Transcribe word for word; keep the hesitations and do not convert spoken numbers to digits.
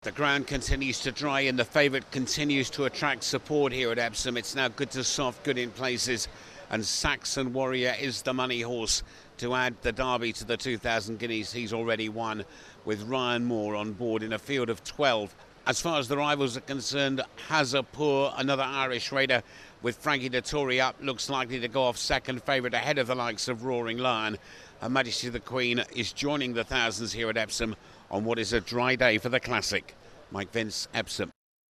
The ground continues to dry and the favourite continues to attract support here at Epsom. It's now good to soft, good in places, and Saxon Warrior is the money horse to add the Derby to the two thousand guineas he's already won, with Ryan Moore on board in a field of twelve. As far as the rivals are concerned, Hazapur, another Irish raider with Frankie Dettori up, looks likely to go off second favourite ahead of the likes of Roaring Lion. Her Majesty the Queen is joining the thousands here at Epsom on what is a dry day for the Classic. Mike Vince, Epsom.